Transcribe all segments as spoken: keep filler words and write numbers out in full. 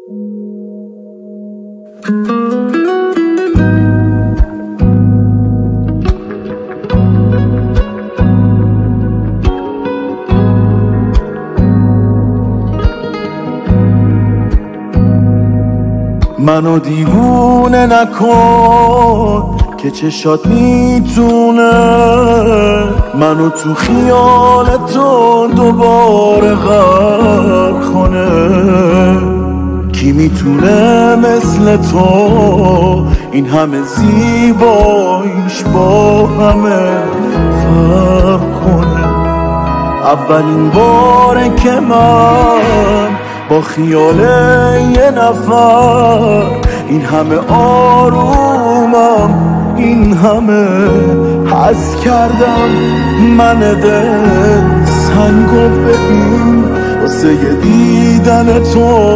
منو دیوونه نکن که چشات میتونه منو تو خیال تو دوباره غرق کنه. کی میتونه مثل تو این همه زیباییش با همه فرق کنه؟ اولین باره که من با خیال یه نفر این همه آرومم، این همه حس کردم. من دل سنگو ببین واسه یه دیدن تو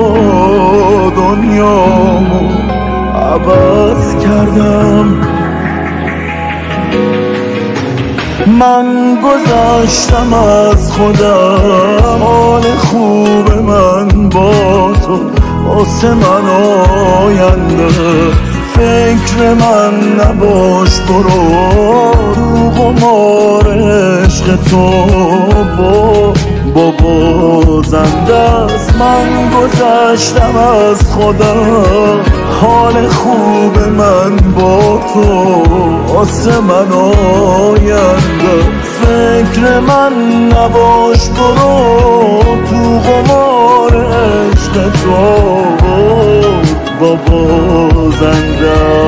دنیامو عوض کردم. من گذشتم از خودم، حال خوب من با تو واسه من آینده. فکر من نباش، برو تو قمار عشق تو با بابا زنده است. من گذشتم از خودم، حال خوب من با تو واسه من آینده. فکر من نباش، برو تو قمار عشق تو بابا زنده.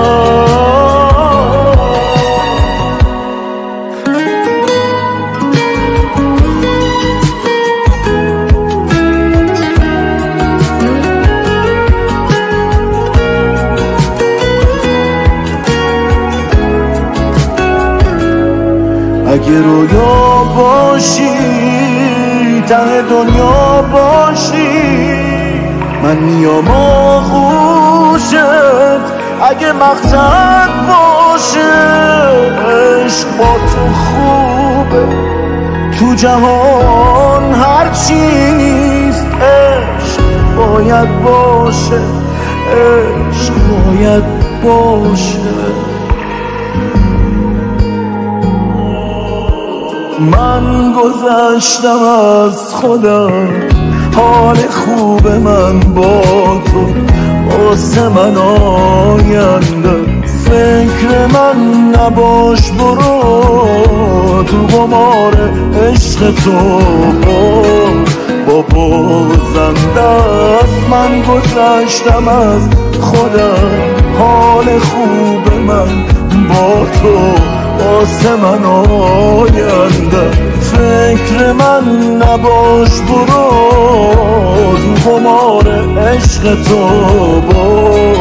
اگه رویا باشی، ته دنیا باشی، من میام آغوشت. اگه مقصد باشه عشق با تو خوبه، تو جهان هر چیز عشق باید باشه، عشق باید باشه. من گذشتم از خودم، حال خوب من با تو واسه من آینده. فکر من نباش، برو تو قمار عشق تو بابا زنده است. من گذشتم از خودم، حال خوب من با تو واسه من آینده. فکر من نباش، برو تو قمار عشق تو با